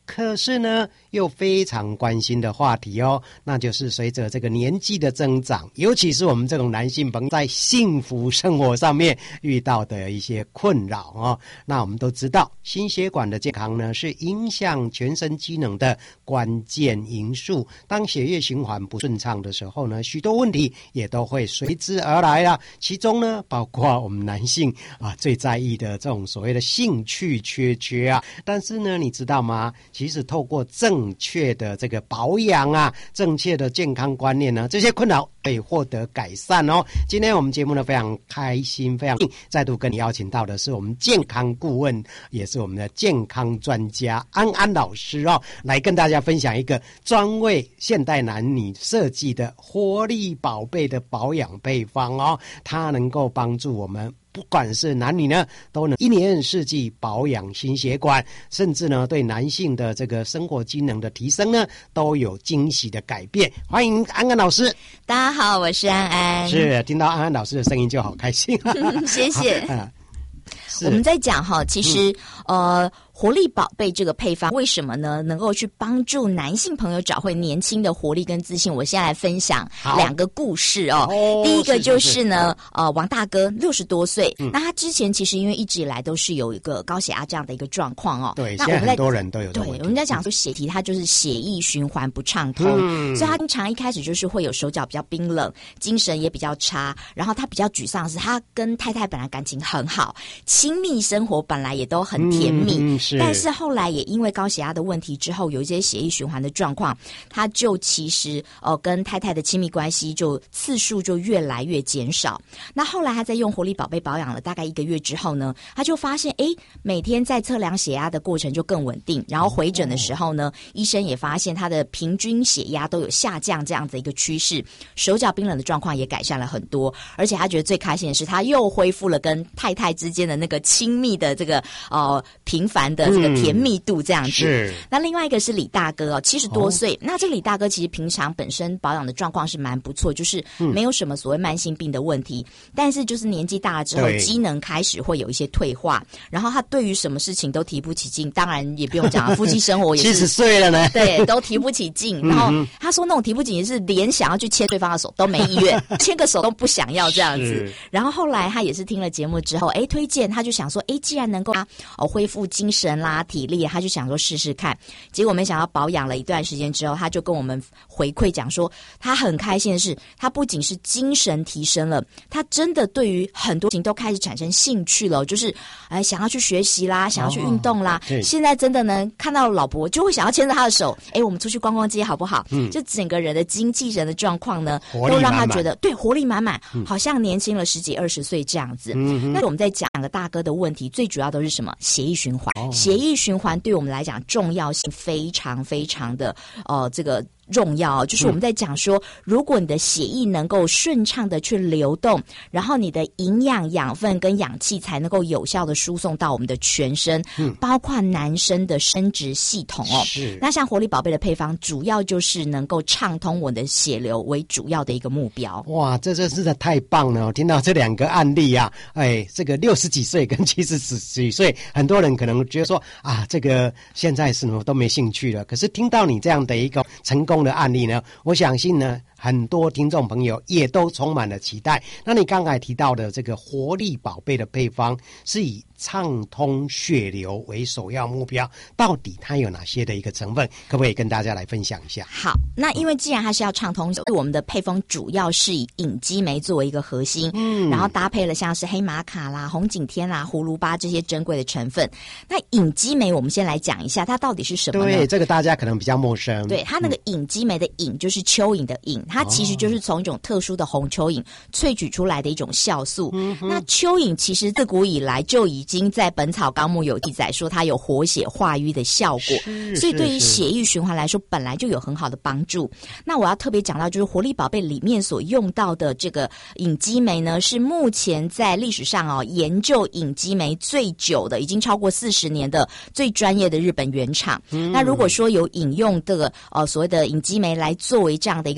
可是呢又非常关心的话题哦，那就是随着这个年纪的增长，尤其是我们这种男性朋友在幸福生活上面遇到的一些困扰哦。那我们都知道，心血管的健康呢是影响全身机能的关键因素。当血液循环不顺畅的时候呢，许多问题也都会随之而来啦。其中呢，包括我们男性啊最在意的这种所谓的兴趣缺缺啊。但是呢，你知道吗？其实透过正确的这个保养啊，正确的健康观念呢，这些困扰可以获得改善哦。今天我们节目呢非常开心，非常再度跟你邀请到的是我们健康顾问，也是我们的健康专家安安老师哦，来跟大家分享一个专为现代男女设计的活力宝贝的保养配方哦，它能够帮助我们不管是男女呢，都能一年四季保养心血管，甚至呢对男性的这个生活机能的提升呢，都有惊喜的改变。欢迎安安老师。 大家好，我是安安。 是，听到安安老师的声音就好开心。 谢谢。我们在讲哈，其实、嗯、呃。活力宝贝这个配方为什么呢？能够去帮助男性朋友找回年轻的活力跟自信。我现在来分享两个故事哦。哦第一个就是呢，是是是呃，王大哥六十多岁、嗯，那他之前其实因为一直以来都是有一个高血压这样的一个状况哦。 对，那我们现在很多人都有这个问题。 对，我们在讲说血题，它就是血液循环不畅通、嗯，所以他经常一开始就是会有手脚比较冰冷，精神也比较差，然后他比较沮丧的是，他跟太太本来感情很好，亲密生活本来也都很甜蜜，嗯、是但是后来也因为高血压的问题之后，有一些血液循环的状况，他就其实呃跟太太的亲密关系就次数就越来越减少。那后来他在用活力宝贝保养了大概一个月之后呢，他就发现，哎，每天在测量血压的过程就更稳定，然后回诊的时候呢，哦、医生也发现他的平均血压都有下降这样子一个趋势，手脚冰冷的状况也改善了很多，而且他觉得最开心的是，他又恢复了跟太太之间的那个亲密的这个呃频繁的这个。甜蜜度这样子、嗯、是。那另外一个是李大哥哦，七十多岁、哦。那这个李大哥其实平常本身保养的状况是蛮不错，就是没有什么所谓慢性病的问题、嗯，但是就是年纪大了之后，机能开始会有一些退化，然后他对于什么事情都提不起劲，当然也不用讲了，夫妻生活也是七十岁了呢，对，都提不起劲。然后他说那种提不起劲是连想要去牵对方的手都没意愿，牵个手都不想要这样子。然后后来他也是听了节目之后，哎，推荐他就想说，哎，既然能够哦恢复精神啦。体力，他就想说试试看，结果没想到保养了一段时间之后，他就跟我们回馈讲说，他很开心的是，他不仅是精神提升了，他真的对于很多事情都开始产生兴趣了，就是哎想要去学习啦，想要去运动啦。哦、现在真的呢，看到老婆就会想要牵着他的手，哎，我们出去逛逛街好不好？嗯，就整个人的精气神的状况呢，都让他觉得对活力满满、嗯，好像年轻了十几二十岁这样子。嗯，那我们在讲两个大哥的问题，最主要都是什么？血液循环，哦、血液循环对我们来讲重要性非常非常的呃这个重要，就是我们在讲说、嗯、如果你的血液能够顺畅的去流动，然后你的营养养分跟氧气才能够有效的输送到我们的全身、嗯、包括男生的生殖系统哦。是。那像活力宝贝的配方主要就是能够畅通我的血流为主要的一个目标。哇，这真是的太棒了，听到这两个案例啊，哎，这个六十几岁跟七十几岁，很多人可能觉得说啊，这个现在什么都没兴趣了，可是听到你这样的一个成功的案例呢，我相信呢很多听众朋友也都充满了期待。那你刚才提到的这个活力宝贝的配方是以畅通血流为首要目标，到底它有哪些的一个成分，可不可以跟大家来分享一下？好，那因为既然它是要畅通，我们的配方主要是以隐肌酶作为一个核心，嗯，然后搭配了像是黑玛卡啦、红景天啦、葫芦巴这些珍贵的成分。那隐肌酶我们先来讲一下它到底是什么呢？对，这个大家可能比较陌生。对，它那个隐肌酶的隐就是蚯蚓的隐，它其实就是从一种特殊的红蚯蚓萃取出来的一种酵素。嗯、那蚯蚓其实自古以来就已经在《本草纲目》有记载说它有活血化瘀的效果，所以对于血液循环来说本来就有很好的帮助。那我要特别讲到就是活力宝贝里面所用到的这个隐肌酶呢，是目前在历史上哦研究隐肌酶最久的，已经超过四十年的最专业的日本原厂。嗯、那如果说有引用这个呃所谓的隐肌酶来作为这样的一个配方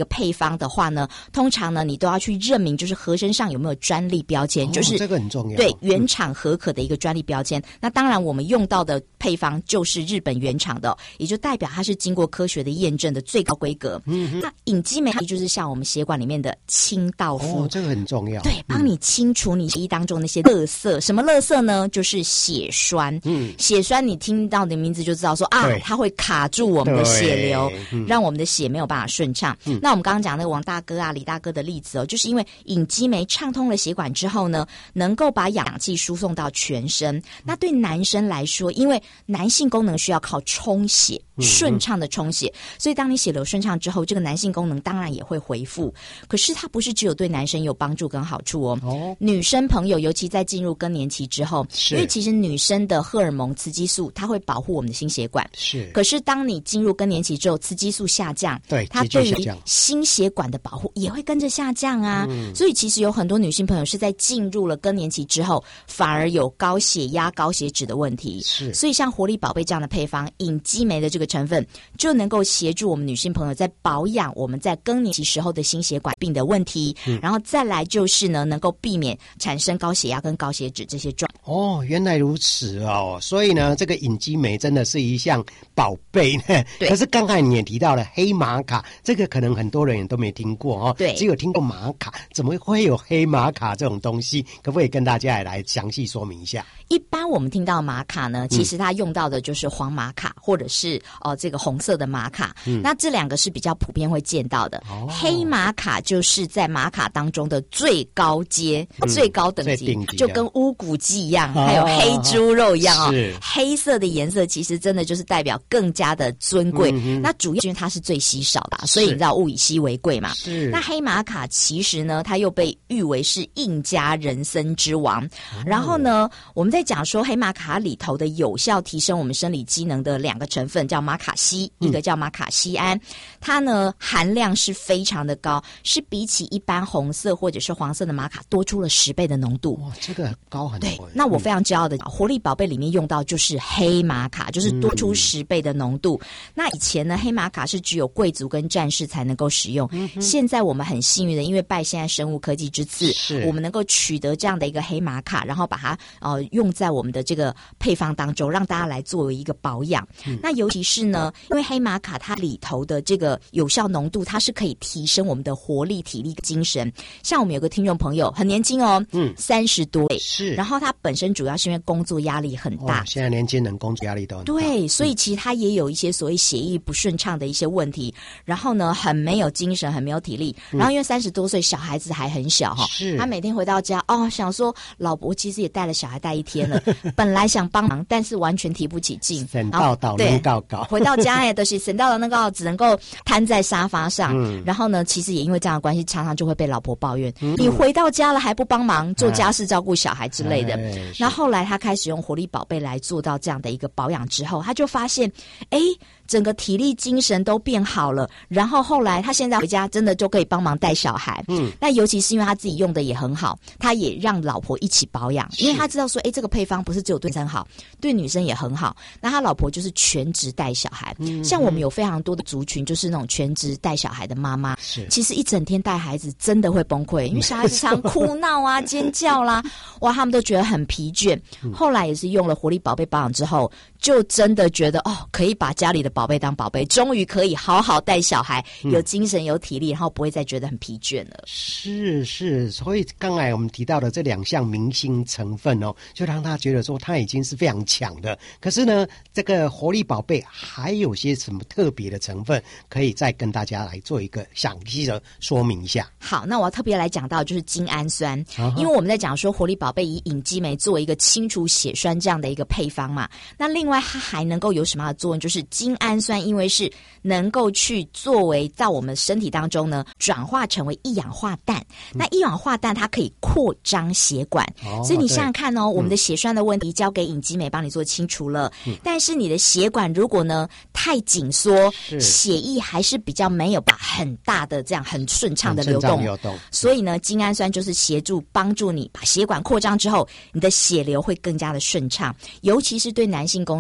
方的话呢，通常呢你都要去认明，就是盒身上有没有专利标签， 哦、 就是这个很重要。 对，原厂核可的一个专利标签。嗯、那当然，我们用到的配方就是日本原厂的，也就代表它是经过科学的验证的最高规格。嗯，那隐肌酶就是像我们血管里面的清道夫， 哦，这个很重要。 对，帮你清除你血液当中那些垃圾。什么垃圾呢？就是血栓。嗯，血栓你听到的名字就知道说啊，它会卡住我们的血流，嗯、让我们的血没有办法顺畅。嗯、那我们刚刚讲那个王大哥啊、李大哥的例子哦，就是因为隐肌酶畅通了血管之后呢，能够把氧气输送到全身。那对男生来说，因为男性功能需要靠充血，顺畅的充血，所以当你血流顺畅之后，这个男性功能当然也会恢复。可是它不是只有对男生有帮助跟好处哦，哦女生朋友尤其在进入更年期之后，因为其实女生的荷尔蒙雌激素它会保护我们的心血管，是。可是当你进入更年期之后，雌激素下降，对，它对于心血管的保护也会跟着下降啊。嗯、所以其实有很多女性朋友是在进入了更年期之后，反而有高血压、高血脂的问题。是。所以像活力宝贝这样的配方，隐肌酶的这个成分就能够协助我们女性朋友在保养我们在更年期时候的心血管病的问题。嗯、然后再来就是呢，能够避免产生高血压跟高血脂这些状况。 哦，原来如此哦。所以呢，这个隐肌酶真的是一项宝贝呢。对。可是刚才你也提到了黑玛卡，这个可能很多人也都没听过哦。对。只有听过玛卡，怎么会有黑玛卡这种东西？可不可以跟大家也来详细说明一下？ 一般我们听到玛卡呢，其实它用到的就是黄玛卡，或者是呃这个红色的玛卡。嗯、那这两个是比较普遍会见到的。哦、黑玛卡就是在玛卡当中的最高阶、嗯、最高等级，就跟乌骨鸡一样，哦、还有黑猪肉一样哦。是黑色的颜色其实真的就是代表更加的尊贵。嗯、那主要因为它是最稀少的，所以你知道物以稀为贵嘛。是。那黑玛卡其实呢，它又被誉为是印加人参之王。哦、然后呢，我们在讲说黑玛卡里头的有效提升我们生理机能的两个成分叫玛卡西，嗯、一个叫玛卡西胺，它呢含量是非常的高，是比起一般红色或者是黄色的玛卡多出了十倍的浓度。 哇，这个高很多。 对，那我非常骄傲的，嗯、活力宝贝里面用到就是黑玛卡，就是多出十倍的浓度。嗯、那以前呢，黑玛卡是只有贵族跟战士才能够使用，嗯、现在我们很幸运的，因为拜现在生物科技之赐，我们能够取得这样的一个黑玛卡，然后把它呃用在我们的这个配方当中，让大家来作为一个保养。嗯、那尤其是呢，因为黑玛卡它里头的这个有效浓度，它是可以提升我们的活力、体力、精神。像我们有个听众朋友很年轻哦，嗯，三十多岁，是，然后他本身主要是因为工作压力很大， 哦、现在年轻人工作压力都很大， 对，所以其实他也有一些所谓血液不顺畅的一些问题，然后呢，很没有精神，很没有体力，嗯、然后因为三十多岁，小孩子还很小哈，是，他每天回到家哦，想说老婆其实也带了小孩带一天了，本来想帮忙，但是完全提不起劲， 神到倒能告告， 回到家哎，都是神到了那个只能够瘫在沙发上，嗯、然后呢，其实也因为这样的关系，常常就会被老婆抱怨，嗯、你回到家了还不帮忙做家事、照顾小孩之类的。那、哎、后来他开始用活力宝贝来做到这样的一个保养之后，他就发现，哎，整个体力精神都变好了。然后后来他现在回家真的就可以帮忙带小孩。嗯，那尤其是因为他自己用的也很好，他也让老婆一起保养，因为他知道说，哎，这个配方不是只有对男生好，对女生也很好。那他老婆就是全职带小孩。嗯，像我们有非常多的族群，就是那种全职带小孩的妈妈，是其实一整天带孩子真的会崩溃，因为小孩子常哭闹啊、尖叫啦，哇，他们都觉得很疲倦。后来也是用了活力宝贝保养之后，就真的觉得哦，可以把家里的宝贝当宝贝，终于可以好好带小孩，有精神有体力，然后不会再觉得很疲倦了。 是是，所以刚才我们提到的这两项明星成分哦，就让他觉得说他已经是非常强的。可是呢，这个活力宝贝还有些什么特别的成分，可以再跟大家来做一个详细的说明一下。 好，那我要特别来讲到就是精氨酸，啊、因为我们在讲说活力宝贝以隐肌酶作为一个清除血栓这样的一个配方嘛，那另外它还能够有什么样的作用？就是精氨酸，因为是能够去作为在我们身体当中呢转化成为一氧化氮，嗯、那一氧化氮它可以扩张血管，哦、所以你想想看哦，我们的血栓的问题交给隐肌酶帮你做清除了，嗯、但是你的血管如果呢太紧缩，血液还是比较没有把很大的这样很顺畅的流动，流动所以呢，精氨酸就是协助帮助你把血管扩张之后，你的血流会更加的顺畅，尤其是对男性功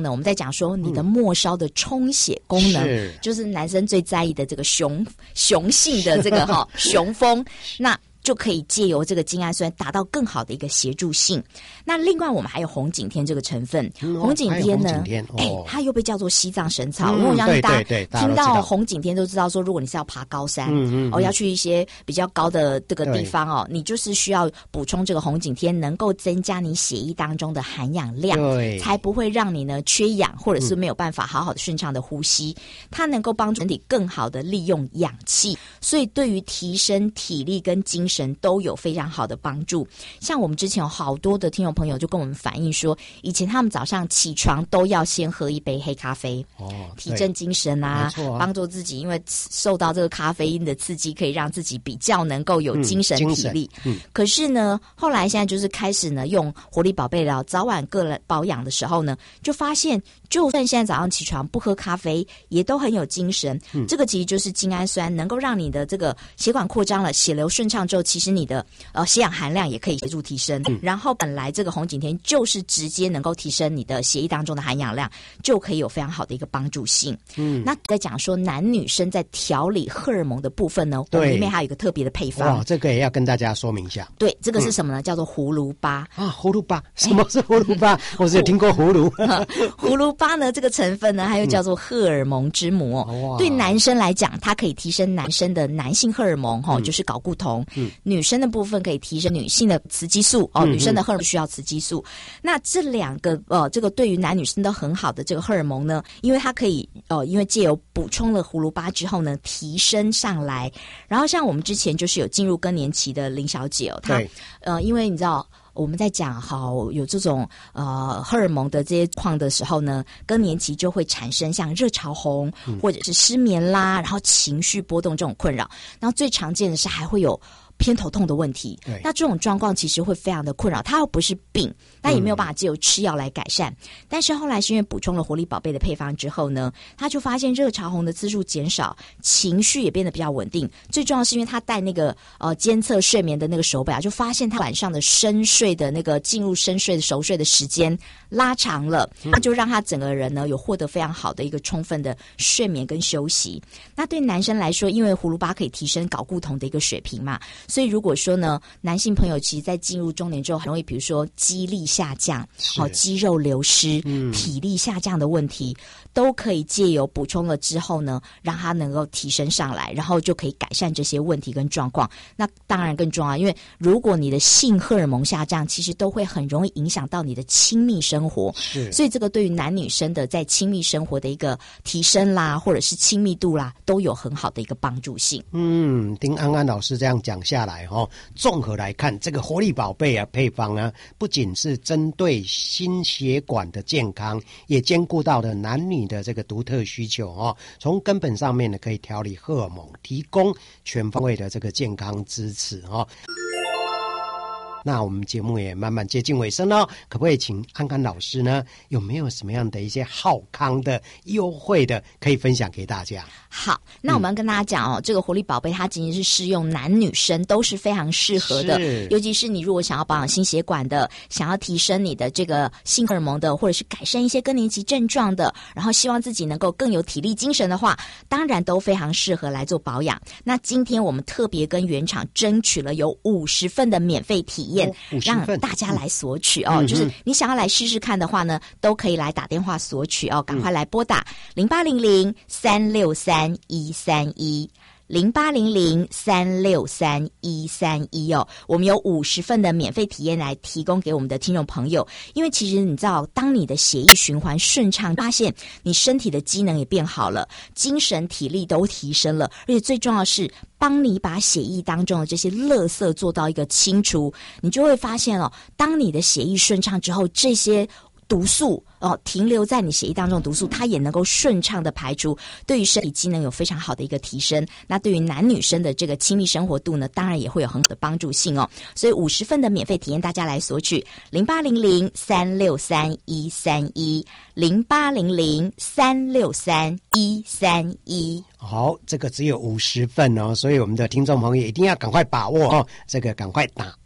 呢，我们在讲说你的末梢的充血功能，嗯、就是男生最在意的这个雄雄性的这个哈雄风，那就可以借由这个精氨酸达到更好的一个协助性。那另外我们还有红景天这个成分，嗯、红景天呢，哎、哦欸，它又被叫做西藏神草。嗯、因为我相信大家听到红景天都知道说，如果你是要爬高山，嗯嗯哦，要去一些比较高的这个地方哦，你就是需要补充这个红景天，能够增加你血液当中的含氧量，才不会让你呢缺氧，或者是没有办法好好的顺畅的呼吸。嗯、它能够帮助身体更好的利用氧气，所以对于提升体力跟精神都有非常好的帮助。像我们之前有好多的听众朋友就跟我们反映说，以前他们早上起床都要先喝一杯黑咖啡，哦，提振精神啊，啊帮助自己，因为受到这个咖啡因的刺激，可以让自己比较能够有精神体力。嗯嗯、可是呢，后来现在就是开始呢，用活力宝贝疗早晚各人保养的时候呢，就发现，就算现在早上起床不喝咖啡，也都很有精神。嗯、这个其实就是精氨酸能够让你的这个血管扩张了，血流顺畅之后，其实你的呃血氧含量也可以协助提升。嗯、然后本来这个红景天就是直接能够提升你的血液当中的含氧量，就可以有非常好的一个帮助性。嗯，那在讲说男女生在调理荷尔蒙的部分呢，我们里面还有一个特别的配方。 哇，这个也要跟大家说明一下。 对，这个是什么呢？嗯、叫做葫芦巴啊，葫芦巴，什么是葫芦巴？我只有听过葫芦。 葫芦巴呢，这个成分呢，它又叫做荷尔蒙之母。哦、对男生来讲，它可以提升男生的男性荷尔蒙，哈、嗯，就是睾固酮。嗯，女生的部分可以提升女性的雌激素。哦，女生的荷尔蒙需要雌激素。那这两个呃，这个对于男女生都很好的这个荷尔蒙呢，因为它可以呃，因为借由补充了葫芦巴之后呢，提升上来。然后像我们之前就是有进入更年期的林小姐哦，她呃，因为你知道。我们在讲好有这种呃荷尔蒙的这些况的时候呢，更年期就会产生像热潮红、嗯、或者是失眠啦，然后情绪波动这种困扰。然后最常见的是还会有偏头痛的问题，那这种状况其实会非常的困扰，它又不是病，那也没有办法藉由吃药来改善。嗯、但是后来是因为补充了活力宝贝的配方之后呢，他就发现热潮红的次数减少，情绪也变得比较稳定。最重要是因为他戴那个呃监测睡眠的那个手表，就发现他晚上的深睡的那个进入深睡的熟睡的时间拉长了，那、嗯、就让他整个人呢有获得非常好的一个充分的睡眠跟休息。那对男生来说，因为葫芦巴可以提升睾固酮的一个水平嘛。所以如果说呢，男性朋友其实在进入中年之后，很容易比如说肌力下降、哦肌肉流失、嗯、体力下降的问题，都可以借由补充了之后呢，让它能够提升上来，然后就可以改善这些问题跟状况。那当然更重要，因为如果你的性荷尔蒙下降，其实都会很容易影响到你的亲密生活。所以这个对于男女生的在亲密生活的一个提升啦，或者是亲密度啦，都有很好的一个帮助性。 嗯，听安安老师这样讲下来哦，综合来看，这个活力宝贝啊配方啊，不仅是针对心血管的健康，也兼顾到了男女的这个独特需求哦。从根本上面呢，可以调理荷尔蒙，提供全方位的这个健康支持哦。那我们节目也慢慢接近尾声了，可不可以请安安老师呢，有没有什么样的一些好康的优惠的可以分享给大家？ 好，那我们要跟大家讲哦，嗯、这个活力宝贝它仅仅是适用男女生都是非常适合的，尤其是你如果想要保养心血管的，想要提升你的这个性荷尔蒙的，或者是改善一些更年期症状的，然后希望自己能够更有体力精神的话，当然都非常适合来做保养。那今天我们特别跟原厂争取了有五十份的免费体验，哦、让大家来索取哦、嗯、就是你想要来试试看的话呢，都可以来打电话索取哦，赶快来拨打零八零零三六三一三一零八零零三六三一三一哦，我们有五十份的免费体验来提供给我们的听众朋友。因为其实你知道，当你的血液循环顺畅，发现你身体的机能也变好了，精神体力都提升了，而且最重要的是帮你把血液当中的这些垃圾做到一个清除，你就会发现哦，当你的血液顺畅之后，这些毒素哦停留在你血液当中的毒素，它也能够顺畅的排出，对于身体机能有非常好的一个提升。那对于男女生的这个亲密生活度呢，当然也会有很好的帮助性哦。所以五十份的免费体验，大家来索取零八零零三六三一三一零八零零三六三一三一。好， 这个只有五十份哦，所以我们的听众朋友一定要赶快把握哦，这个赶快打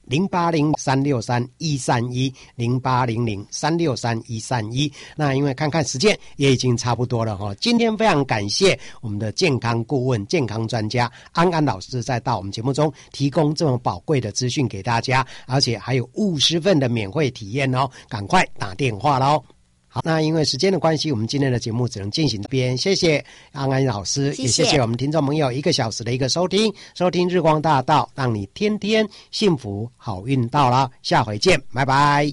零八零三六三一三一零八零零三六三一三一。那因为看看时间也已经差不多了哈，今天非常感谢我们的健康顾问、健康专家安安老师在到我们节目中提供这么宝贵的资讯给大家，而且还有五十份的免费体验哦，赶快打电话咯。好，那因为时间的关系，我们今天的节目只能进行这边。谢谢安安老师， 谢谢， 也谢谢我们听众朋友一个小时的一个收听，收听日光大道，让你天天幸福好运到了，下回见，拜拜。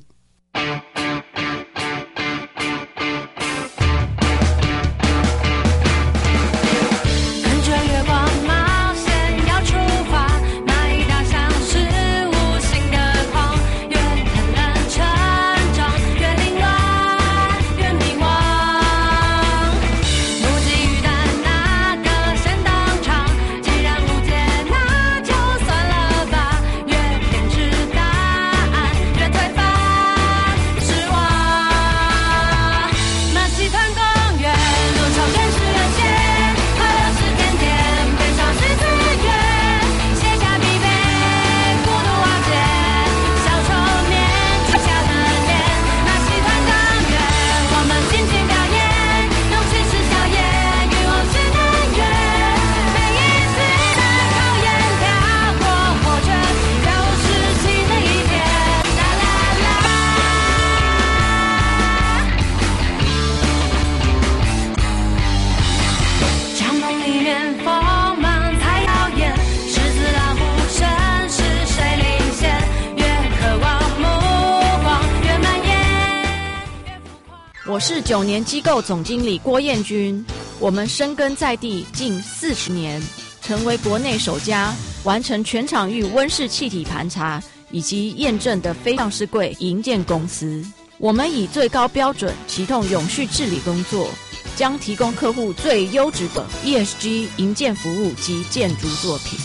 我是九年机构总经理郭彦君，我们深耕在地近四十年，成为国内首家完成全场域温室气体盘查以及验证的非上市柜营建公司。我们以最高标准启动永续治理工作，将提供客户最优质的 E S G 营建服务及建筑作品。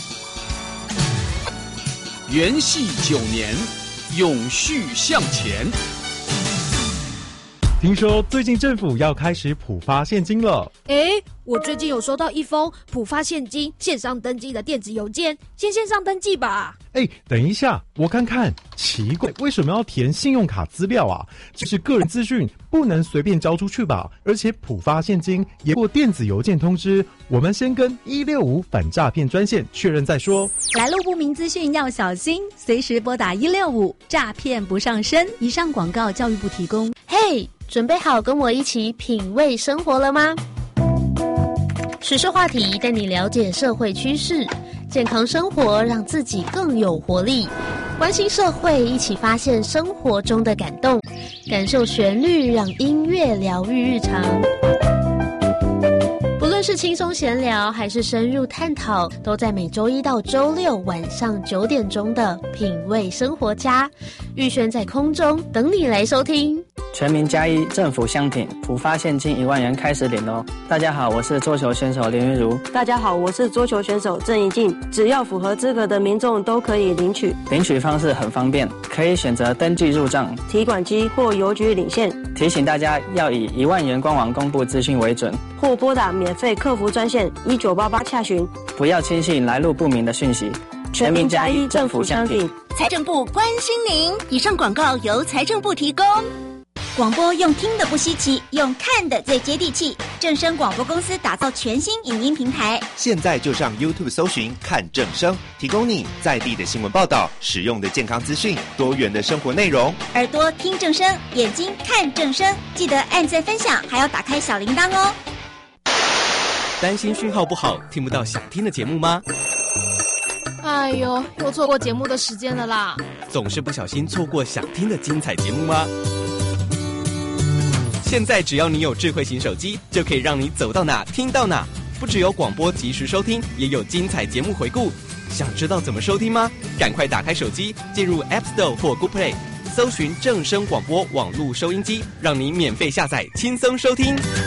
元系九年，永续向前。 听说最近政府要开始普发现金了。 诶，我最近有收到一封普发现金线上登记的电子邮件，先线上登记吧。 诶，等一下，我看看，奇怪，为什么要填信用卡资料啊？这是个人资讯，不能随便交出去吧？而且普发现金也过电子邮件通知，我们先跟一六五反诈骗专线确认再说。 来路不明资讯要小心，随时拨打一六五，诈骗不上身。以上广告教育部提供。 嘿，准备好跟我一起品味生活了吗？时事话题带你了解社会趋势，健康生活让自己更有活力，关心社会，一起发现生活中的感动，感受旋律，让音乐疗愈日常。不论是轻松闲聊还是深入探讨，都在每周一到周六晚上九点钟的品味生活家，玉轩在空中等你来收听。 全民加一，政府相挺，普发现金一万元开始领哦！大家好，我是桌球选手林云如。 大家好，我是桌球选手郑怡静。只要符合资格的民众都可以领取。 领取方式很方便，可以选择登记入账、 提款机或邮局领现。 提醒大家要以一万元官网公布资讯为准， 或拨打免费客服专线一九八八洽询。 不要轻信来路不明的讯息。全民加一，政府相挺。 财政部关心您。以上广告由财政部提供。 广播用听的不稀奇，用看的最接地气。正声广播公司打造全新影音平台， 现在就上 YouTube 搜寻看正声，提供你在地的新闻报道、实用的健康资讯、多元的生活内容。 耳朵听正声，眼睛看正声，记得按赞分享，还要打开小铃铛哦。 担心讯号不好，听不到想听的节目吗？ 哎呦，又错过节目的时间了啦！ 总是不小心错过想听的精彩节目吗？现在只要你有智慧型手机，就可以让你走到哪听到哪。不只有广播及时收听，也有精彩节目回顾。想知道怎么收听吗？赶快打开手机，进入 App Store 或 Google Play， 搜寻正声广播网络收音机，让你免费下载，轻松收听。